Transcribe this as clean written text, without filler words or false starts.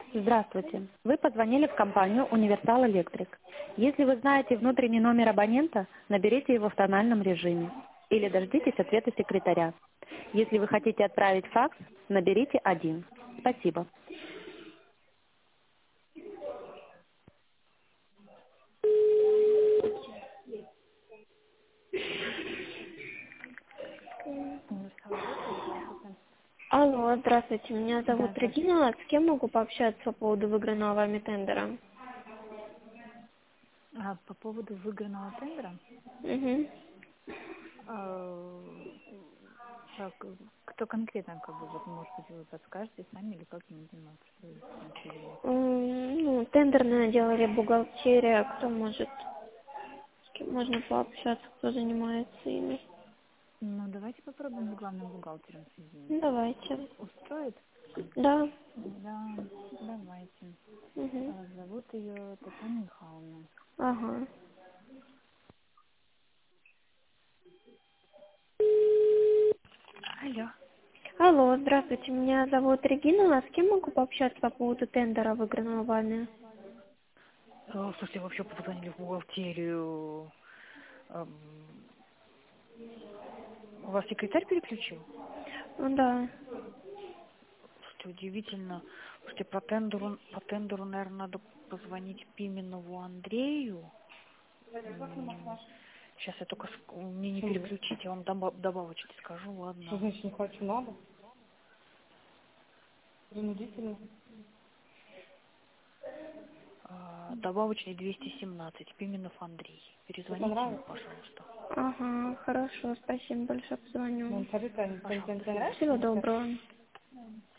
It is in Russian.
Здравствуйте. Вы позвонили в компанию Универсал Электрик. Если вы знаете внутренний номер абонента, наберите его в тональном режиме или дождитесь ответа секретаря. Если вы хотите отправить факс, наберите 1. Спасибо. Универсал Электрик, здравствуйте. Алло, здравствуйте, меня Да, зовут здравствуйте. Регина. С кем могу пообщаться по поводу выигранного вами тендера? По поводу выигранного тендера, Угу. э, так, кто конкретно, вот, может быть, вы подскажете сами или как-нибудь сведения? Ну, тендерное дело или бухгалтерия, кто может, с кем можно пообщаться, кто занимается ими? Ну, давайте попробуем с главным бухгалтером соединить. Ну, давайте. Устроит? Да. Да, давайте. Угу. Зовут ее Татьяна Михайловна. Ага. Алло. Алло, здравствуйте, меня зовут Регина. С кем могу пообщаться по поводу тендера, выигранного вами? Слушайте, вообще позвонили в бухгалтерию. У вас секретарь переключил? Ну, да. Слушайте, удивительно. Слушайте, по тендеру, наверное, надо позвонить Пименову Андрею. Сейчас я только мне не Почему? переключить, я вам добавочки скажу, Что ладно. значит не хочу? Надо? Принудительно? Добавочный 217, Пименов Андрей. Тебе Перезвоните ему, понравится? пожалуйста. Ага, хорошо, спасибо большое, позвоню. Ну, скажи, Пожалуйста, до тебе свидания. нравится? Всего Или как? доброго.